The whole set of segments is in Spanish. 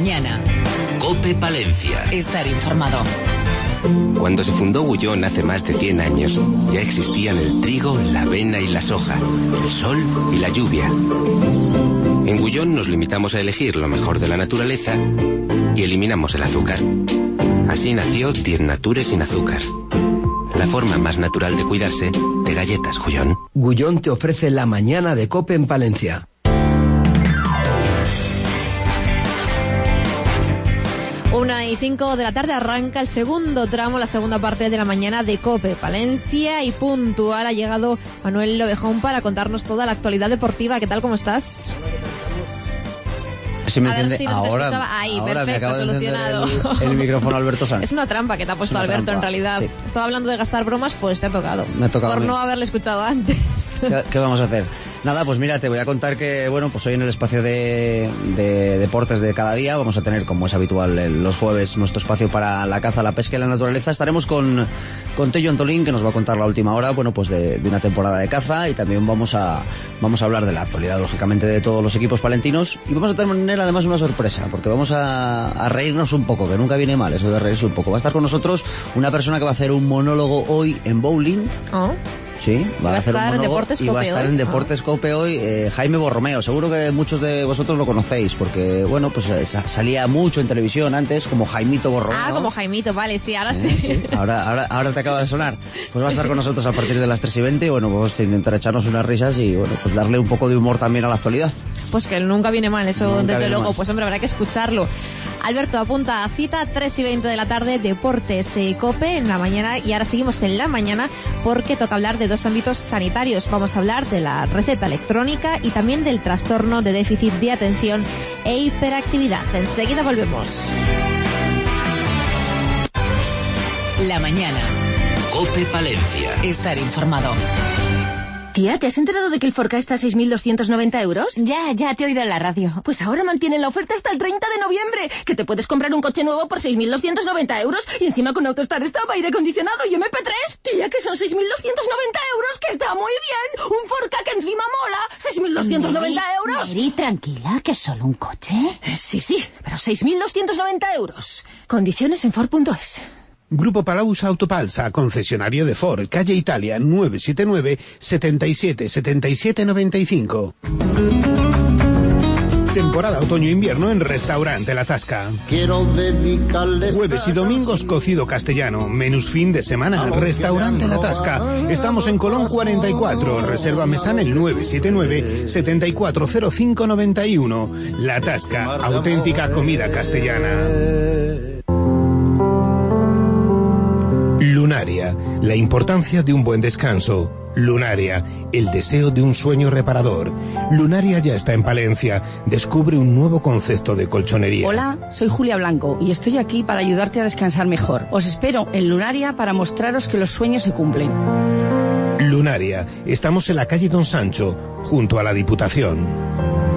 mañana. COPE Palencia. Estar informado. Cuando se fundó Gullón hace más de 100 años, ya existían el trigo, la avena y la soja, el sol y la lluvia. En Gullón nos limitamos a elegir lo mejor de la naturaleza y eliminamos el azúcar. Así nació 10 Natures sin azúcar. La forma más natural de cuidarse de galletas Gullón. Gullón te ofrece la mañana de COPE en Palencia. 1:05 de la tarde arranca el segundo tramo, la segunda parte de la mañana de COPE Palencia, y puntual ha llegado Manuel Lobejón para contarnos toda la actualidad deportiva. ¿Qué tal? ¿Cómo estás? Si me a ver entiende, si nos ahora, escuchaba. Ahí, ahora perfecto, me acaba de solucionado. El micrófono Alberto Sanz. Es una trampa que te ha puesto Alberto, trampa, en realidad. sí. Estaba hablando de gastar bromas, pues te ha tocado. Me ha tocado por a mí. no haberle escuchado antes. ¿Qué vamos a hacer? Nada, pues mira, te voy a contar que, bueno, pues hoy en el espacio de deportes de cada día vamos a tener, como es habitual los jueves, nuestro espacio para la caza, la pesca y la naturaleza. Estaremos con Tello Antolín, que nos va a contar la última hora, bueno, pues de una temporada de caza, y también vamos a hablar de la actualidad, lógicamente, de todos los equipos palentinos, y vamos a tener además una sorpresa, porque vamos a reírnos un poco, que nunca viene mal eso de reírse un poco. Va a estar con nosotros una persona que va a hacer un monólogo hoy en bowling. Oh. Sí, va a hacer un monólogo y va a estar en Deportes COPE hoy. Jaime Borromeo, seguro que muchos de vosotros lo conocéis, porque, bueno, pues salía mucho en televisión antes, como Jaimito Borromeo. Ah, como Jaimito, vale, sí, ahora sí. Sí. Ahora te acaba de sonar. Pues va a estar con nosotros a partir de las 3:20, y bueno, pues intentar echarnos unas risas y, bueno, pues darle un poco de humor también a la actualidad. Pues que nunca viene mal, eso Nunca desde luego, mal. pues hombre, habrá que escucharlo. Alberto, apunta a cita, 3:20 de la tarde, Deportes COPE en la mañana, y ahora seguimos en la mañana porque toca hablar de dos ámbitos sanitarios. Vamos a hablar de la receta electrónica y también del trastorno de déficit de atención e hiperactividad. Enseguida volvemos. La mañana. COPE Palencia. Estar informado. Tía, ¿te has enterado de que el Forca está a 6.290 euros? Ya te he oído en la radio. Pues ahora mantienen la oferta hasta el 30 de noviembre, que te puedes comprar un coche nuevo por 6.290 euros y encima con AutoStar Stop, aire acondicionado y MP3. Tía, que son 6.290 euros, que está muy bien. Un Forca que encima mola. 6.290 euros. Mary, tranquila, que es solo un coche. Sí, pero 6.290 euros. Condiciones en Ford.es. Grupo Palaus Autopalsa, concesionario de Ford, calle Italia, 979 77 77 95. Temporada otoño-invierno en Restaurante La Tasca. Quiero dedicarles Jueves y domingos cocido castellano. Menús fin de semana. Restaurante La Tasca. Estamos en Colón 44. Reserva mesana el 979 740591. La Tasca. Auténtica comida castellana. Lunaria, la importancia de un buen descanso. Lunaria, el deseo de un sueño reparador. Lunaria ya está en Palencia. Descubre un nuevo concepto de colchonería. Hola, soy Julia Blanco y estoy aquí para ayudarte a descansar mejor. Os espero en Lunaria para mostraros que los sueños se cumplen. Lunaria, estamos en la calle Don Sancho, junto a la Diputación.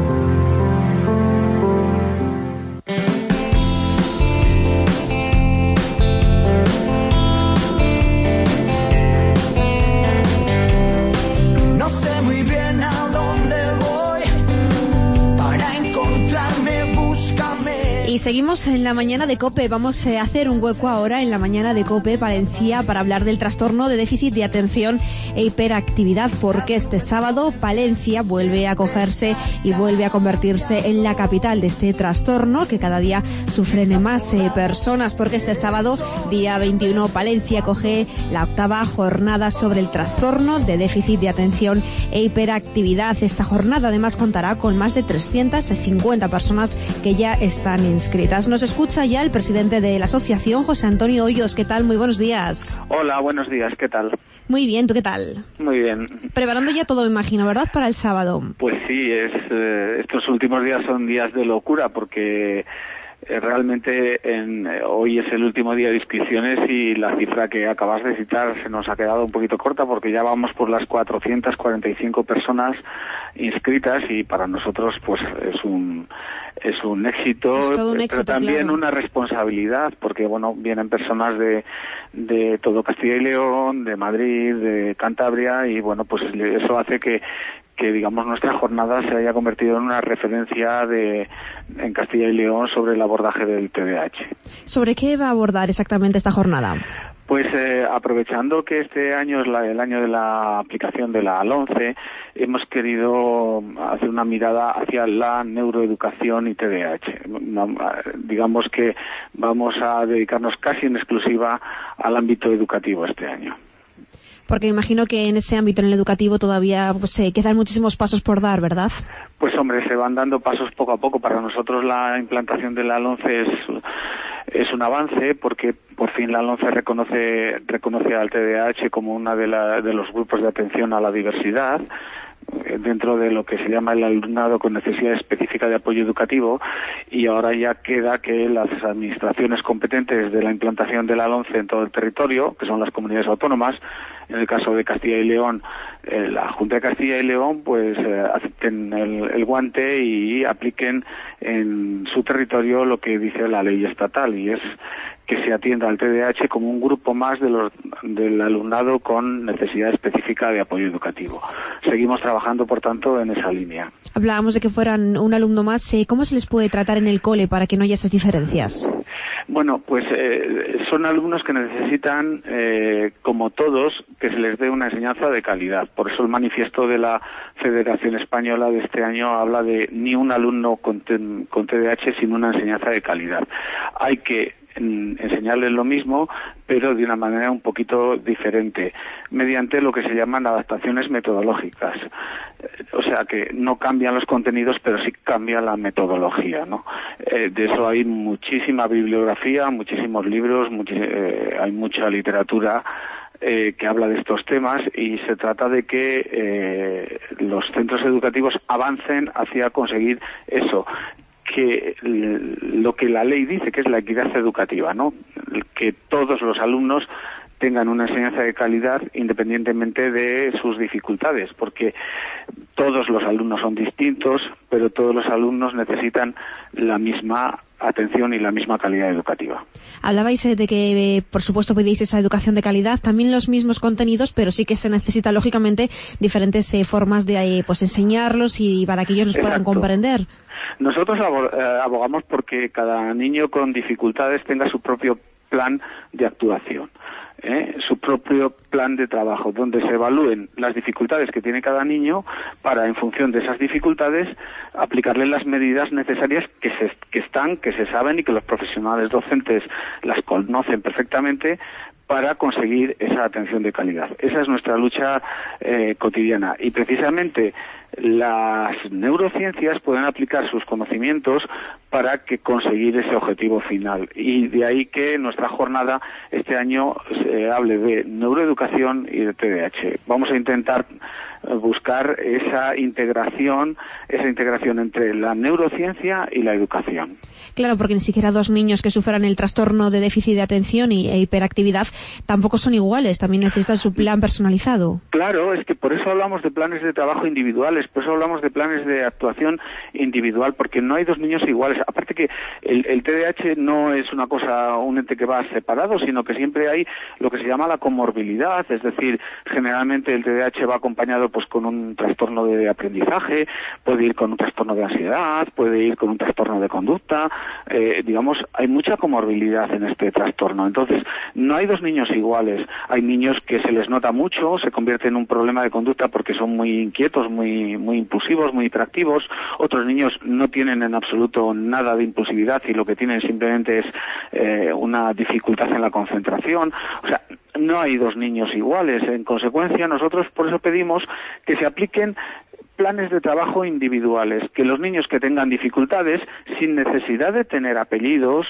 Seguimos en la mañana de COPE. Vamos a hacer un hueco ahora en la mañana de COPE Palencia para hablar del trastorno de déficit de atención e hiperactividad, porque este sábado Palencia vuelve a acogerse y vuelve a convertirse en la capital de este trastorno, que cada día sufren más personas, porque este sábado, día 21, Palencia acoge la 8ª jornada sobre el trastorno de déficit de atención e hiperactividad. Esta jornada además contará con más de 350 personas que ya están inscritas. Nos escucha ya el presidente de la asociación, José Antonio Hoyos. ¿Qué tal? Muy buenos días. Hola, buenos días. ¿Qué tal? Muy bien, ¿tú qué tal? Muy bien. Preparando ya todo, imagino, ¿verdad?, para el sábado. Pues sí, estos últimos días son días de locura porque realmente hoy es el último día de inscripciones y la cifra que acabas de citar se nos ha quedado un poquito corta porque ya vamos por las 445 personas inscritas y para nosotros pues es un éxito, pero también claro, una responsabilidad porque bueno, vienen personas de todo Castilla y León, de Madrid, de Cantabria y bueno, pues eso hace que que digamos nuestra jornada se haya convertido en una referencia en Castilla y León sobre el abordaje del TDAH. ¿Sobre qué va a abordar exactamente esta jornada? Pues aprovechando que este año es el año de la aplicación de la LOMCE, hemos querido hacer una mirada hacia la neuroeducación y TDAH. Digamos que vamos a dedicarnos casi en exclusiva al ámbito educativo este año. Porque imagino que en ese ámbito, en el educativo, todavía quedan muchísimos pasos por dar, ¿verdad? Pues hombre, se van dando pasos poco a poco. Para nosotros la implantación de la LOMCE es un avance, porque por fin la LOMCE reconoce al TDAH como una de los grupos de atención a la diversidad dentro de lo que se llama el alumnado con necesidad específica de apoyo educativo, y ahora ya queda que las administraciones competentes de la implantación de la LOMCE en todo el territorio, que son las comunidades autónomas, en el caso de Castilla y León, la Junta de Castilla y León, pues acepten el guante y apliquen en su territorio lo que dice la ley estatal, y es que se atienda al TDAH como un grupo más del alumnado con necesidad específica de apoyo educativo. Seguimos trabajando, por tanto, en esa línea. Hablábamos de que fueran un alumno más. ¿Cómo se les puede tratar en el cole para que no haya esas diferencias? Bueno, pues son alumnos que necesitan, como todos, que se les dé una enseñanza de calidad. Por eso el manifiesto de la Federación Española de este año habla de ni un alumno con TDAH sin una enseñanza de calidad. Hay que enseñarles lo mismo, pero de una manera un poquito diferente, mediante lo que se llaman adaptaciones metodológicas. O sea, que no cambian los contenidos, pero sí cambia la metodología, ¿no? De eso hay muchísima bibliografía, muchísimos libros, hay mucha literatura que habla de estos temas, y se trata de que los centros educativos avancen hacia conseguir eso, que lo que la ley dice, que es la equidad educativa, ¿no? Que todos los alumnos tengan una enseñanza de calidad independientemente de sus dificultades, porque todos los alumnos son distintos, pero todos los alumnos necesitan la misma atención y la misma calidad educativa. Hablabais de que, por supuesto, pedís esa educación de calidad, también los mismos contenidos, pero sí que se necesita, lógicamente, diferentes formas de enseñarlos y para que ellos los puedan comprender. Nosotros abogamos porque cada niño con dificultades tenga su propio plan de actuación, su propio plan de trabajo, donde se evalúen las dificultades que tiene cada niño para, en función de esas dificultades, aplicarle las medidas necesarias que se saben y que los profesionales docentes las conocen perfectamente para conseguir esa atención de calidad. Esa es nuestra lucha cotidiana, y precisamente las neurociencias pueden aplicar sus conocimientos para conseguir ese objetivo final, y de ahí que nuestra jornada este año se hable de neuroeducación y de TDAH. Vamos a intentar buscar esa integración entre la neurociencia y la educación. Claro, porque ni siquiera dos niños que sufran el trastorno de déficit de atención e hiperactividad tampoco son iguales, también necesitan su plan personalizado. Claro, es que por eso hablamos de planes de trabajo individuales, por eso hablamos de planes de actuación individual, porque no hay dos niños iguales. Aparte que el TDAH no es una cosa, un ente que va separado, sino que siempre hay lo que se llama la comorbilidad, es decir, generalmente el TDAH va acompañado pues con un trastorno de aprendizaje, puede ir con un trastorno de ansiedad, puede ir con un trastorno de conducta, hay mucha comorbilidad en este trastorno. Entonces, no hay dos niños iguales. Hay niños que se les nota mucho, se convierte en un problema de conducta porque son muy inquietos, muy impulsivos, muy hiperactivos. Otros niños no tienen en absoluto nada de impulsividad y lo que tienen simplemente es una dificultad en la concentración. O sea, no hay dos niños iguales. En consecuencia, nosotros por eso pedimos que se apliquen planes de trabajo individuales, que los niños que tengan dificultades, sin necesidad de tener apellidos,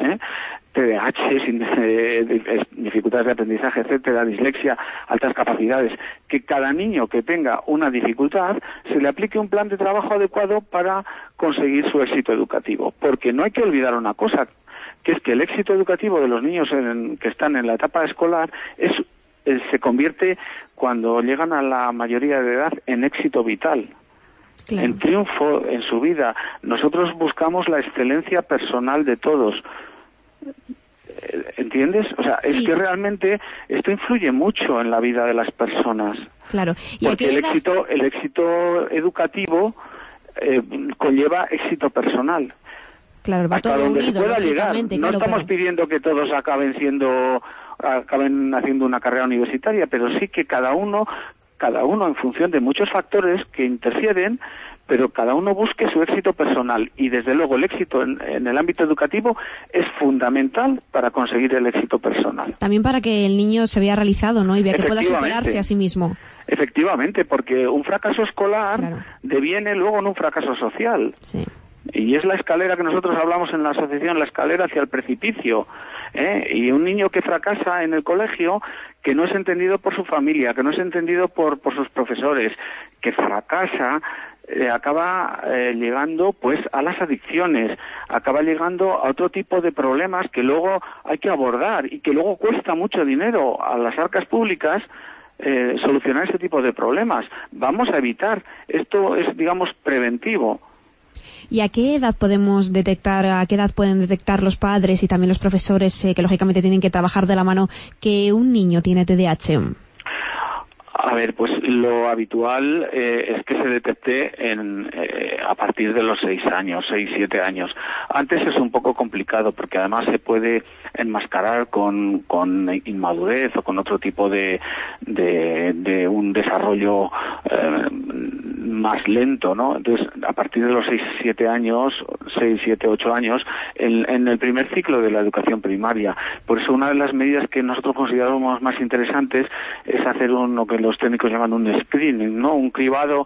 TDAH, sin dificultades de aprendizaje, etcétera, dislexia, altas capacidades, que cada niño que tenga una dificultad se le aplique un plan de trabajo adecuado para conseguir su éxito educativo. Porque no hay que olvidar una cosa, que es que el éxito educativo de los niños que están en la etapa escolar se convierte, cuando llegan a la mayoría de edad, en éxito vital, claro, en triunfo en su vida. Nosotros buscamos la excelencia personal de todos. ¿entiendes? O sea, Sí. es que realmente esto influye mucho en la vida de las personas. Claro. ¿Y a Porque qué el éxito educativo conlleva éxito personal. Claro, va Hasta todo donde se unido, pueda llegar. lógicamente, No claro, estamos pidiendo que todos acaben haciendo una carrera universitaria, pero sí que cada uno en función de muchos factores que interfieren, pero cada uno busque su éxito personal. Y desde luego el éxito en el ámbito educativo es fundamental para conseguir el éxito personal. También para que el niño se vea realizado, ¿no? Y vea que pueda superarse a sí mismo. Efectivamente, porque un fracaso escolar deviene luego en un fracaso social. Sí. Y es la escalera que nosotros hablamos en la asociación, la escalera hacia el precipicio. Y un niño que fracasa en el colegio, que no es entendido por su familia, que no es entendido por sus profesores, que fracasa, acaba llegando pues a las adicciones, acaba llegando a otro tipo de problemas que luego hay que abordar y que luego cuesta mucho dinero a las arcas públicas solucionar ese tipo de problemas. Vamos a evitar. Esto es, digamos, preventivo. ¿Y a qué edad pueden detectar los padres y también los profesores, que lógicamente tienen que trabajar de la mano, que un niño tiene TDAH? A ver, pues lo habitual es que se detecte a partir de los 6 años, 6, 7 años. Antes es un poco complicado porque además se puede enmascarar con inmadurez o con otro tipo de un desarrollo más lento, ¿no? Entonces, a partir de los 6, 7 años, 6, 7, 8 años, en el primer ciclo de la educación primaria. Por eso una de las medidas que nosotros consideramos más interesantes es hacer lo que los técnicos llaman un screening, ¿no? Un cribado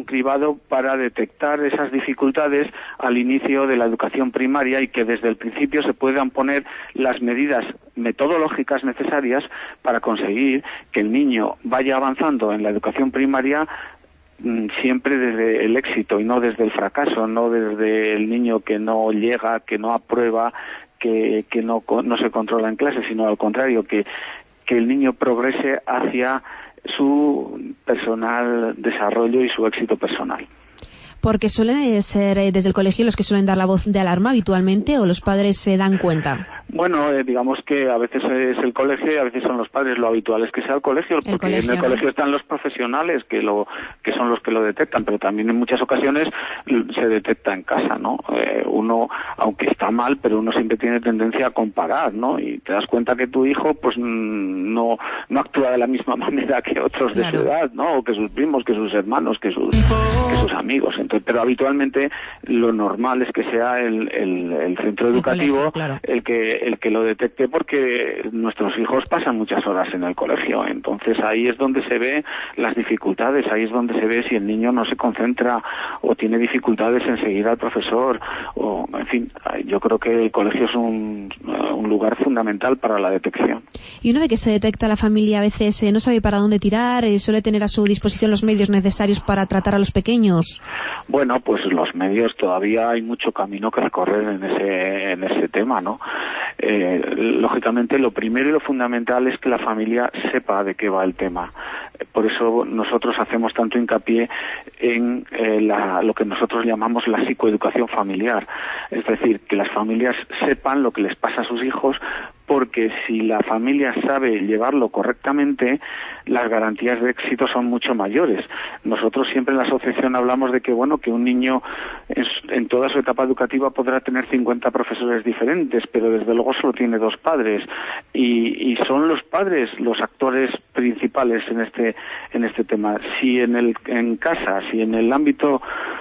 para detectar esas dificultades al inicio de la educación primaria y que desde el principio se puedan poner las medidas metodológicas necesarias para conseguir que el niño vaya avanzando en la educación primaria siempre desde el éxito y no desde el fracaso, no desde el niño que no llega, que no aprueba, que no se controla en clase, sino al contrario, que el niño progrese hacia su personal desarrollo y su éxito personal. Porque suelen ser desde el colegio los que suelen dar la voz de alarma habitualmente, o los padres se dan cuenta. Bueno, digamos que a veces es el colegio y a veces son los padres. Lo habitual es que sea el colegio, porque en el colegio están los profesionales que son los que lo detectan, pero también en muchas ocasiones se detecta en casa, ¿no? Uno, aunque está mal, pero uno siempre tiene tendencia a comparar, ¿no? Y te das cuenta que tu hijo pues no actúa de la misma manera que otros de su edad, ¿no? O que sus primos, que sus hermanos, que sus amigos. Entonces, pero habitualmente lo normal es que sea el centro educativo el que lo detecte, porque nuestros hijos pasan muchas horas en el colegio. Entonces ahí es donde se ve las dificultades, ahí es donde se ve si el niño no se concentra o tiene dificultades en seguir al profesor, o en fin, yo creo que el colegio es un lugar fundamental para la detección. Y una vez que se detecta, la familia a veces no sabe para dónde tirar, suele tener a su disposición los medios necesarios para tratar a los pequeños. Bueno, pues los medios, todavía hay mucho camino que recorrer en ese tema, ¿no? Lógicamente lo primero y lo fundamental es que la familia sepa de qué va el tema. Por eso nosotros hacemos tanto hincapié en lo que nosotros llamamos la psicoeducación familiar. Es decir, que las familias sepan lo que les pasa a sus hijos, porque si la familia sabe llevarlo correctamente, las garantías de éxito son mucho mayores. Nosotros siempre en la asociación hablamos de que un niño en toda su etapa educativa podrá tener 50 profesores diferentes, pero desde luego solo tiene 2 padres, y son los padres los actores principales en este tema. Si en casa, si en el ámbito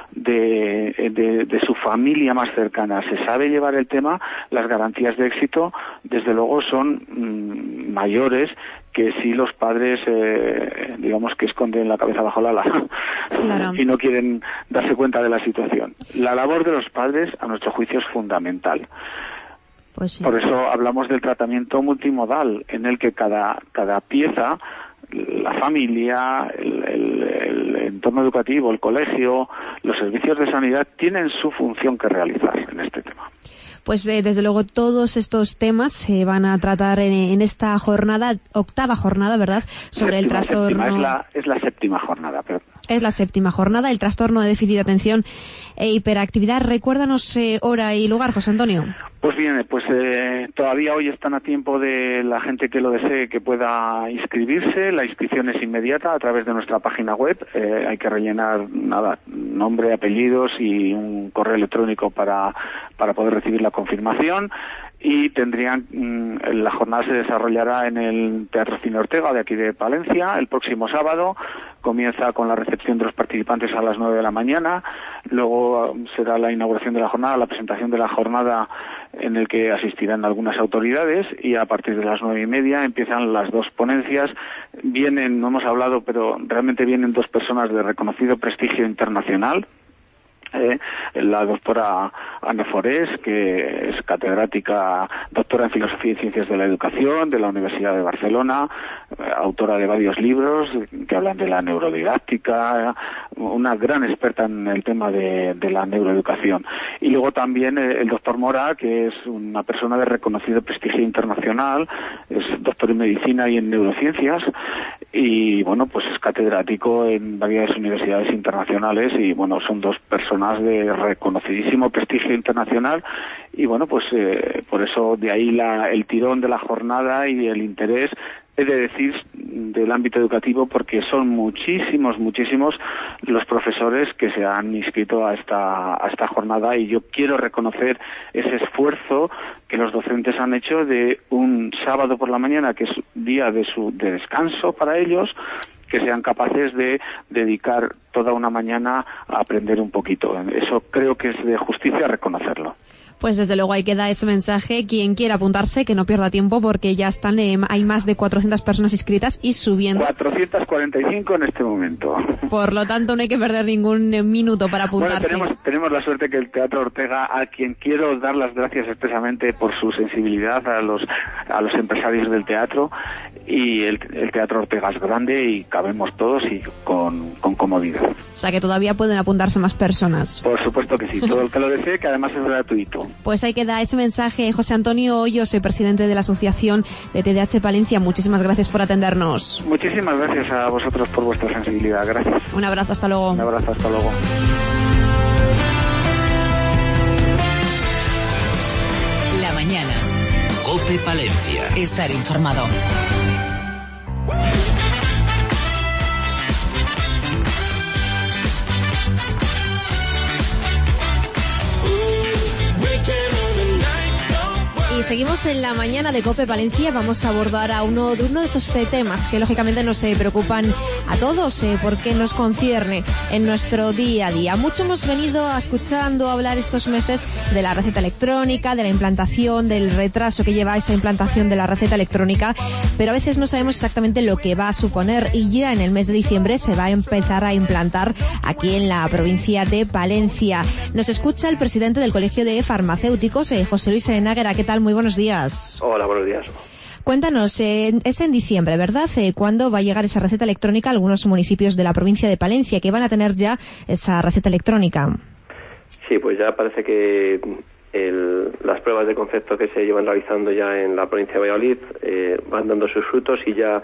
de su familia más cercana se sabe llevar el tema, las garantías de éxito desde luego son mayores que si los padres digamos que esconden la cabeza bajo el ala y no quieren darse cuenta de la situación. La labor de los padres, a nuestro juicio, es fundamental. Pues sí. Por eso hablamos del tratamiento multimodal, en el que cada pieza, la familia, el entorno educativo, el colegio, los servicios de sanidad, tienen su función que realizar en este tema. Pues desde luego todos estos temas se van a tratar en esta jornada, 8ª jornada, ¿verdad? Sobre el trastorno. Es la 7ª jornada, pero... Es la 7ª jornada, el trastorno de déficit de atención e hiperactividad. Recuérdanos hora y lugar, José Antonio. Pues bien, todavía hoy están a tiempo de la gente que lo desee que pueda inscribirse. La inscripción es inmediata a través de nuestra página web. Hay que rellenar nombre, apellidos y un correo electrónico para poder recibir la confirmación. Y la jornada se desarrollará en el Teatro Cine Ortega de aquí de Palencia el próximo sábado. Comienza con la recepción de los participantes a las 9 de la mañana. Luego será la inauguración de la jornada, la presentación de la jornada en el que asistirán algunas autoridades, y a partir de las 9:30 empiezan las dos ponencias. No hemos hablado, pero realmente vienen dos personas de reconocido prestigio internacional. La doctora Anne Forés, que es catedrática, doctora en Filosofía y Ciencias de la Educación de la Universidad de Barcelona, autora de varios libros que hablan de la neurodidáctica, una gran experta en el tema de la neuroeducación. Y luego también el doctor Mora, que es una persona de reconocido prestigio internacional, es doctor en Medicina y en Neurociencias, y pues es catedrático en varias universidades internacionales, y son dos personas de reconocidísimo prestigio internacional, y por eso de ahí el tirón de la jornada y el interés, he de decir, del ámbito educativo, porque son muchísimos los profesores que se han inscrito a esta jornada, y yo quiero reconocer ese esfuerzo que los docentes han hecho de un sábado por la mañana, que es día de descanso para ellos, que sean capaces de dedicar toda una mañana a aprender un poquito. Eso creo que es de justicia reconocerlo. Pues desde luego ahí queda ese mensaje. Quien quiera apuntarse, que no pierda tiempo, porque ya están, hay más de 400 personas inscritas y subiendo. 445 en este momento. Por lo tanto, no hay que perder ningún minuto para apuntarse. Tenemos la suerte que el Teatro Ortega, a quien quiero dar las gracias expresamente por su sensibilidad a los empresarios del teatro, y el Teatro Ortega es grande y cabemos todos y con comodidad. O sea que todavía pueden apuntarse más personas. Por supuesto que sí, todo el que lo desee, que además es gratuito. Pues ahí queda ese mensaje. José Antonio Hoyos, soy presidente de la Asociación de TDAH Palencia. Muchísimas gracias por atendernos. Muchísimas gracias a vosotros por vuestra sensibilidad. Gracias. Un abrazo, hasta luego. Un abrazo, hasta luego. La mañana. COPE Palencia. Estar informado. Y seguimos en la mañana de COPE Palencia. Vamos a abordar a uno de esos temas que lógicamente nos preocupan a todos, porque nos concierne en nuestro día a día. Mucho hemos venido escuchando hablar estos meses de la receta electrónica, de la implantación, del retraso que lleva esa implantación de la receta electrónica, pero a veces no sabemos exactamente lo que va a suponer, y ya en el mes de diciembre se va a empezar a implantar aquí en la provincia de Palencia. Nos escucha el presidente del Colegio de Farmacéuticos, José Luis Náguera. ¿Qué tal? Muy buenos días. Hola, buenos días. Cuéntanos, es en diciembre, ¿verdad? ¿Cuándo va a llegar esa receta electrónica a algunos municipios de la provincia de Palencia que van a tener ya esa receta electrónica? Sí, pues ya parece que las pruebas de concepto que se llevan realizando ya en la provincia de Valladolid van dando sus frutos, y ya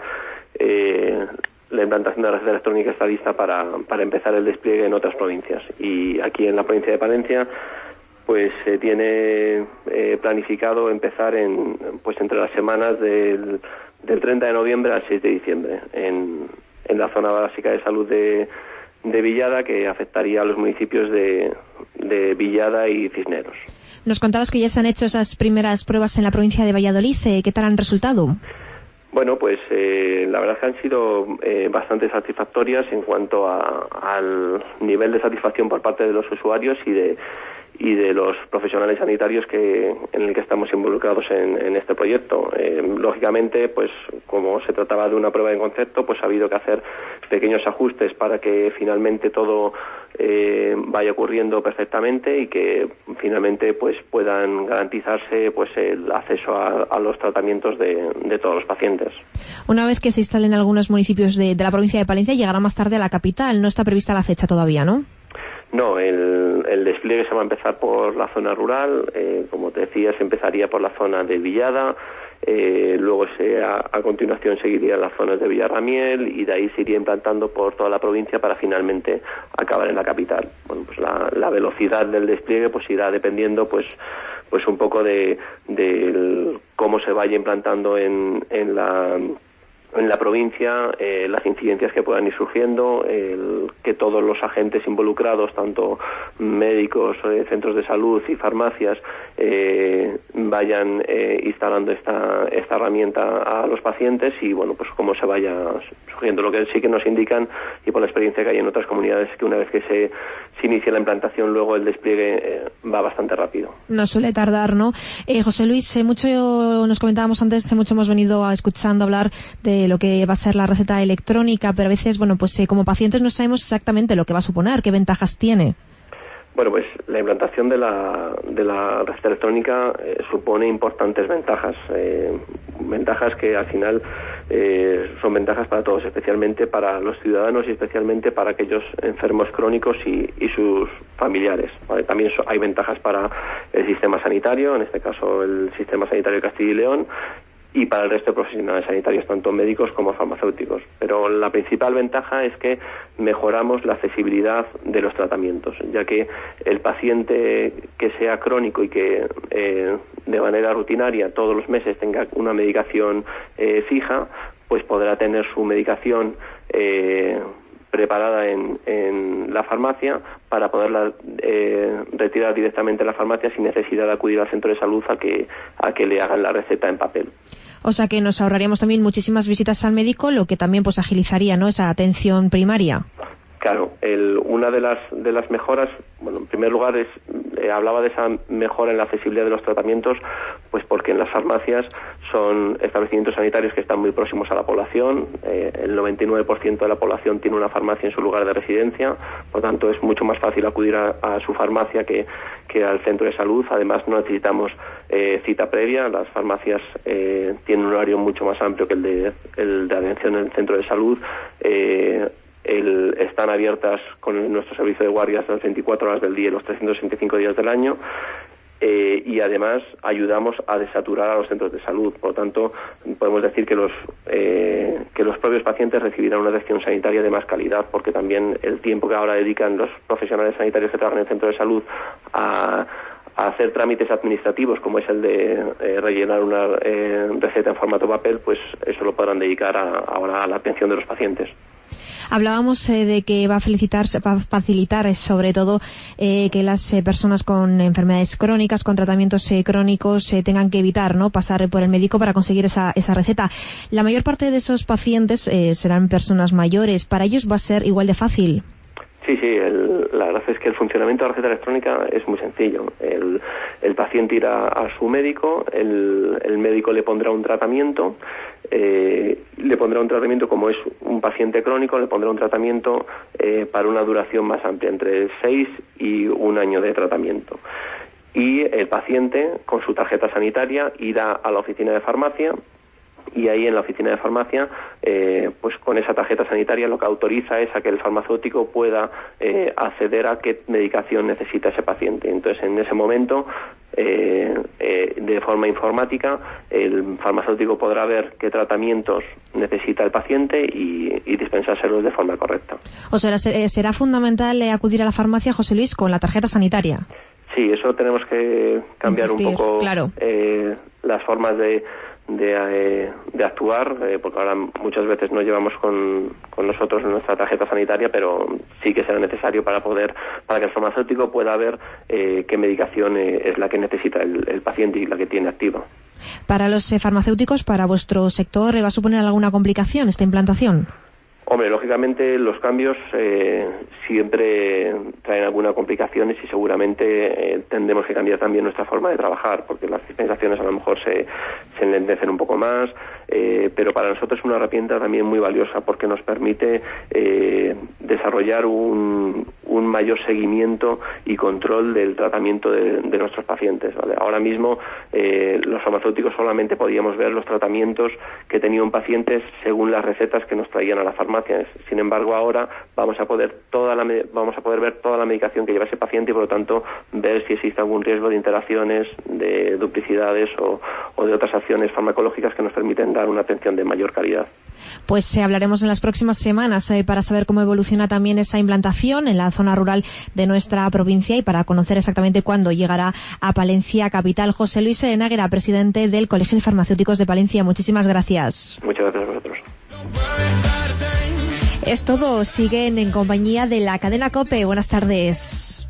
la implantación de la receta electrónica está lista para empezar el despliegue en otras provincias. Y aquí en la provincia de Palencia pues se tiene planificado empezar entre las semanas del 30 de noviembre al 6 de diciembre en la zona básica de salud de Villada, que afectaría a los municipios de Villada y Cisneros. Nos contabas que ya se han hecho esas primeras pruebas en la provincia de Valladolid. ¿Qué tal han resultado? Bueno, pues la verdad es que han sido bastante satisfactorias en cuanto al nivel de satisfacción por parte de los usuarios y de los profesionales sanitarios en el que estamos involucrados en este proyecto. Lógicamente, pues como se trataba de una prueba de concepto, pues ha habido que hacer pequeños ajustes para que finalmente todo vaya ocurriendo perfectamente y que finalmente pues puedan garantizarse pues el acceso a los tratamientos de todos los pacientes. Una vez que se instalen algunos municipios de la provincia de Palencia, llegará más tarde a la capital. No está prevista la fecha todavía, ¿no? No, el despliegue se va a empezar por la zona rural, como te decía, se empezaría por la zona de Villada, luego a continuación seguiría las zonas de Villarramiel, y de ahí se iría implantando por toda la provincia para finalmente acabar en la capital. Bueno, pues la velocidad del despliegue pues irá dependiendo pues pues un poco de cómo se vaya implantando en la provincia, las incidencias que puedan ir surgiendo, que todos los agentes involucrados, tanto médicos, centros de salud y farmacias, vayan instalando esta herramienta a los pacientes y, bueno, pues cómo se vaya surgiendo. Lo que sí que nos indican, y por la experiencia que hay en otras comunidades, es que una vez que se inicia la implantación, luego el despliegue va bastante rápido. No suele tardar, ¿no? José Luis, mucho nos comentábamos antes, mucho hemos venido escuchando hablar de lo que va a ser la receta electrónica, pero a veces, bueno, pues como pacientes no sabemos exactamente lo que va a suponer, qué ventajas tiene. Bueno, pues la implantación de la receta electrónica supone importantes ventajas, ventajas que al final son ventajas para todos, especialmente para los ciudadanos y especialmente para aquellos enfermos crónicos y sus familiares, ¿vale? También hay ventajas para el sistema sanitario, en este caso el sistema sanitario de Castilla y León, y para el resto de profesionales sanitarios, tanto médicos como farmacéuticos. Pero la principal ventaja es que mejoramos la accesibilidad de los tratamientos, ya que el paciente que sea crónico y que de manera rutinaria todos los meses tenga una medicación fija, pues podrá tener su medicación preparada en la farmacia para poderla retirar directamente en la farmacia sin necesidad de acudir al centro de salud a que le hagan la receta en papel. O sea que nos ahorraríamos también muchísimas visitas al médico, lo que también pues agilizaría, ¿no?, esa atención primaria. Claro, una de las mejoras, bueno, en primer lugar hablaba de esa mejora en la accesibilidad de los tratamientos, pues porque en las farmacias son establecimientos sanitarios que están muy próximos a la población, el 99% de la población tiene una farmacia en su lugar de residencia, por tanto es mucho más fácil acudir a su farmacia que al centro de salud. Además no necesitamos cita previa, las farmacias tienen un horario mucho más amplio que el de atención en el centro de salud. Están abiertas con nuestro servicio de guardias las 24 horas del día y los 365 días del año, y además ayudamos a desaturar a los centros de salud. Por lo tanto, podemos decir que los propios pacientes recibirán una atención sanitaria de más calidad, porque también el tiempo que ahora dedican los profesionales sanitarios que trabajan en el centro de salud a hacer trámites administrativos, como es el de rellenar una receta en formato papel, pues eso lo podrán dedicar ahora a la atención de los pacientes. Hablábamos de que va a facilitar sobre todo que las personas con enfermedades crónicas, con tratamientos crónicos, tengan que evitar, ¿no?, pasar por el médico para conseguir esa receta. La mayor parte de esos pacientes serán personas mayores. ¿Para ellos va a ser igual de fácil? Sí, la verdad es que el funcionamiento de la receta electrónica es muy sencillo. El paciente irá a su médico, el médico le pondrá un tratamiento, como es un paciente crónico, le pondrá un tratamiento para una duración más amplia, entre 6 y 1 año de tratamiento. Y el paciente, con su tarjeta sanitaria, irá a la oficina de farmacia, y ahí en la oficina de farmacia, pues con esa tarjeta sanitaria lo que autoriza es a que el farmacéutico pueda acceder a qué medicación necesita ese paciente. Entonces, en ese momento, de forma informática, el farmacéutico podrá ver qué tratamientos necesita el paciente y dispensárselos de forma correcta. O sea, será fundamental acudir a la farmacia, José Luis, con la tarjeta sanitaria. Sí, eso tenemos que cambiar un poco, claro, las formas de actuar, porque ahora muchas veces no llevamos con nosotros nuestra tarjeta sanitaria, pero sí que será necesario para que el farmacéutico pueda ver qué medicación es la que necesita el paciente y la que tiene activa. Para los farmacéuticos, para vuestro sector, ¿va a suponer alguna complicación esta implantación? Hombre, lógicamente los cambios siempre traen algunas complicaciones y seguramente tendremos que cambiar también nuestra forma de trabajar, porque las dispensaciones a lo mejor se enlentecen un poco más, pero para nosotros es una herramienta también muy valiosa porque nos permite desarrollar un mayor seguimiento y control del tratamiento de nuestros pacientes, ¿vale? Ahora mismo los farmacéuticos solamente podíamos ver los tratamientos que tenía un paciente según las recetas que nos traían a la farmacia, farmacias. Sin embargo, ahora vamos a poder ver toda la medicación que lleva ese paciente y, por lo tanto, ver si existe algún riesgo de interacciones, de duplicidades o de otras acciones farmacológicas que nos permiten dar una atención de mayor calidad. Pues hablaremos en las próximas semanas para saber cómo evoluciona también esa implantación en la zona rural de nuestra provincia y para conocer exactamente cuándo llegará a Palencia capital. José Luis Náguera, presidente del Colegio de Farmacéuticos de Palencia, muchísimas gracias. Muchas gracias a vosotros. Es todo. Siguen en compañía de la cadena COPE. Buenas tardes.